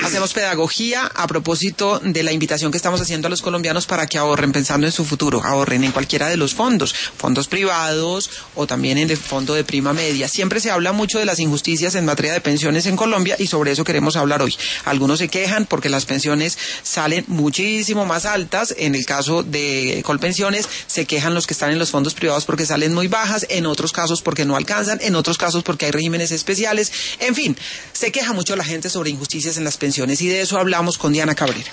hacemos pedagogía a propósito de la invitación que estamos haciendo a los colombianos para que ahorren pensando en su futuro, ahorren en cualquiera de los fondos privados o también en el fondo de prima media. Siempre se habla mucho de las injusticias en materia de pensiones en Colombia y sobre eso queremos hablar hoy. Algunos se quejan porque las pensiones salen muchísimo más altas. En el caso de Colpensiones se quejan los que están en los fondos privados porque salen muy bajas, en otros casos porque no alcanzan, en otros casos porque hay regímenes especiales. En fin, se queja mucho la gente sobre injusticias en las pensiones y de eso hablamos con Diana Cabrera.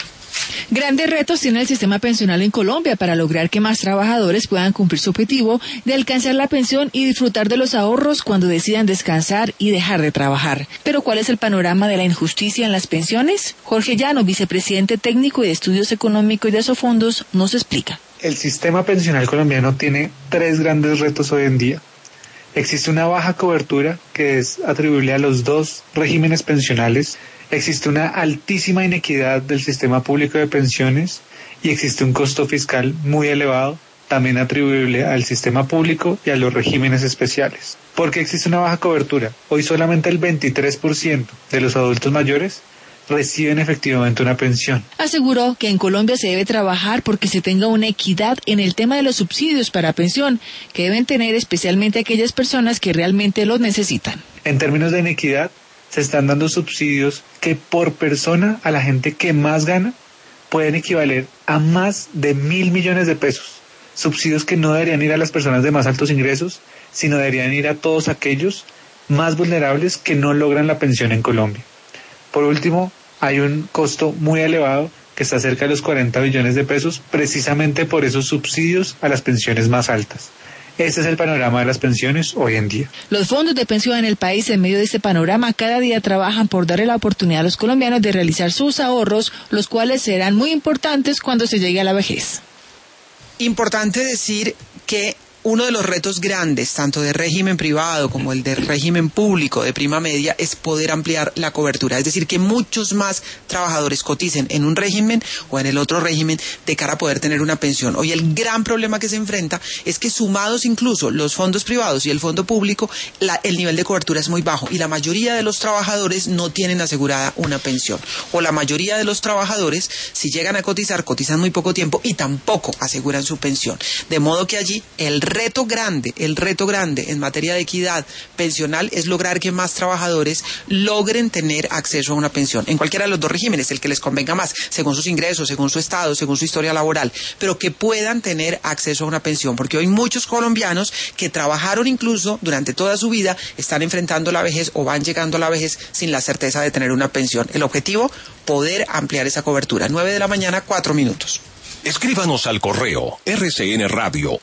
Grandes retos tiene el sistema pensional en Colombia para lograr que más trabajadores puedan cumplir su objetivo de alcanzar la pensión y disfrutar de los ahorros cuando decidan descansar y dejar de trabajar. Pero ¿cuál es el panorama de la injusticia en las pensiones? Jorge Llano, vicepresidente técnico de Estudios Económicos y de Sofondos, nos explica. El sistema pensional colombiano tiene 3 grandes retos hoy en día. Existe una baja cobertura que es atribuible a los 2 regímenes pensionales. Existe una altísima inequidad del sistema público de pensiones y existe un costo fiscal muy elevado, también atribuible al sistema público y a los regímenes especiales. ¿Por qué existe una baja cobertura? Hoy solamente el 23% de los adultos mayores reciben efectivamente una pensión. Aseguró que en Colombia se debe trabajar porque se tenga una equidad en el tema de los subsidios para pensión, que deben tener especialmente aquellas personas que realmente los necesitan. En términos de inequidad, se están dando subsidios que por persona a la gente que más gana pueden equivaler a más de 1.000 millones de pesos. Subsidios que no deberían ir a las personas de más altos ingresos, sino deberían ir a todos aquellos más vulnerables que no logran la pensión en Colombia. Por último, hay un costo muy elevado que está cerca de los 40 billones de pesos precisamente por esos subsidios a las pensiones más altas. Este es el panorama de las pensiones hoy en día. Los fondos de pensión en el país, en medio de este panorama, cada día trabajan por darle la oportunidad a los colombianos de realizar sus ahorros, los cuales serán muy importantes cuando se llegue a la vejez. Importante decir que uno de los retos grandes, tanto de régimen privado como el de régimen público de prima media, es poder ampliar la cobertura. Es decir, que muchos más trabajadores coticen en un régimen o en el otro régimen de cara a poder tener una pensión. Hoy el gran problema que se enfrenta es que sumados incluso los fondos privados y el fondo público, el nivel de cobertura es muy bajo y la mayoría de los trabajadores no tienen asegurada una pensión. O la mayoría de los trabajadores, si llegan a cotizar, cotizan muy poco tiempo y tampoco aseguran su pensión. De modo que allí el reto grande en materia de equidad pensional es lograr que más trabajadores logren tener acceso a una pensión, en cualquiera de los 2 regímenes, el que les convenga más, según sus ingresos, según su estado, según su historia laboral, pero que puedan tener acceso a una pensión, porque hoy muchos colombianos que trabajaron incluso durante toda su vida están enfrentando la vejez o van llegando a la vejez sin la certeza de tener una pensión. El objetivo, poder ampliar esa cobertura. 9 de la mañana, 4 minutos. Escríbanos al correo rcnradio@